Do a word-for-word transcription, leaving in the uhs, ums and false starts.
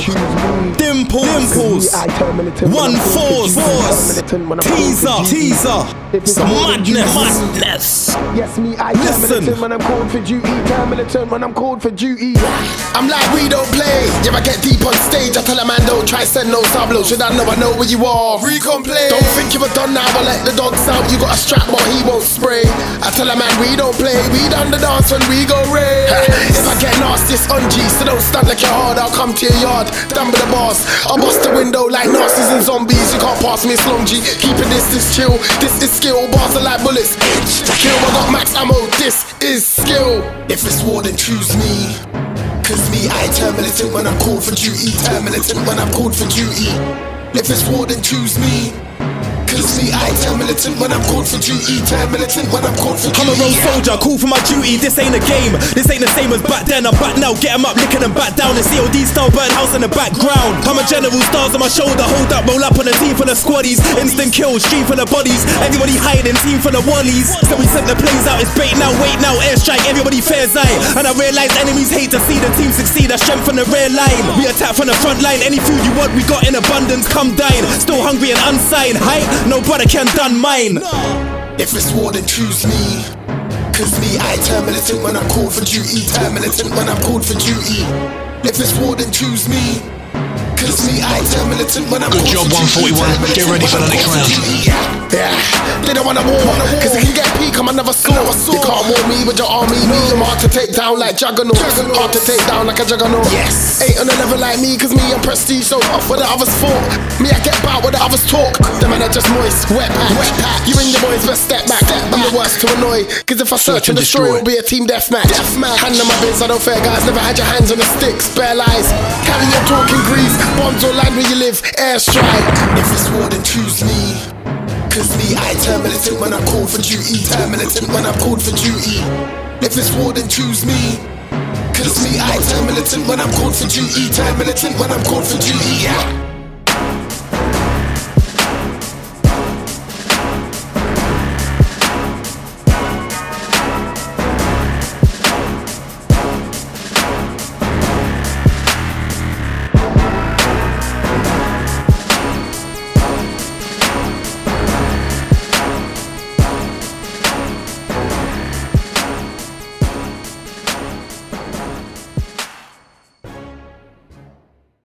Dimples, Dimples, One Force, Force, Teaser, Teaser, some madness, madness. Yes, me, I turn militant when I'm called for duty. Turn militant when I'm called for duty. I'm like, we don't play. If I get deep on stage, I tell a man don't try send no sablo. Should I know I know where you are? Recon play. Don't think you were done now, but let the dogs out. You got a strap, but he won't spray. I tell a man we don't play. We done the dance when we go raid. If I get nasty, it's on G, so don't stand like you're hard. I'll come to your yard, done with the bars. I'll bust the window like Nazis and zombies. You can't pass me a slum G. Keeping this is chill. This is skill. Bars are like bullets. Itch to kill. I got max ammo. This is skill. If it's war, then choose me. Cause me, I turn militant when I'm called for duty. Turn militant when I'm called for duty. If it's war, then choose me. Cause me, I turn militant when I'm called for duty. Turn militant when I'm called for duty. I'm a road soldier, call for my duty. This ain't a game, this ain't the same as back then. I'm back now, get 'em up, licking them back down. And C O D style burn house in the background. I'm a general, stars on my shoulder. Hold up, roll up on a team full of squaddies. Instant kills, stream full of bodies. Everybody hiding, team full of wallies. So we sent the planes out, it's bait now, wait now. Airstrike, everybody fares eye. And I realize enemies hate to see the team succeed. I strength from the rear line. We attack from the front line. Any food you want, we got in abundance. Come dine, still hungry and unsigned. Hi, no brother can done mine. If it's war, then choose me. Cause me, I turn militant when I'm called for duty. Turn militant when I'm called for duty. If it's war, then choose me. Cause me, I turn militant when I'm Good job, one forty-one. Get ready for the next round. Yeah, they don't wanna war. Cause they can get peak, I'm another sword. You can't war me with your army. Me, I'm hard to take down like Juggernaut. Hard to take down like a Juggernaut. Yes. Ain't on a level like me, cause me and prestige so off where the others fought. Me, I get bout where the others talk. The man are just moist, wet patch. Wet patch. You and your boys best step back. Step I'm the worst to annoy. Cause if I search and destroy, it'll be a team deathmatch. Deathmatch. Hand on my biz, I don't fair guys. Never had your hands on the sticks, bare lies. Carry your talking grease. Bombs or land where you live, airstrike. If it's war, then choose me. Cause me, I turn militant when I'm called for duty. Turn militant when I'm called for duty. If it's war, then choose me. Cause me, I turn militant when I'm called for duty. Turn militant when I'm called for duty. Yeah.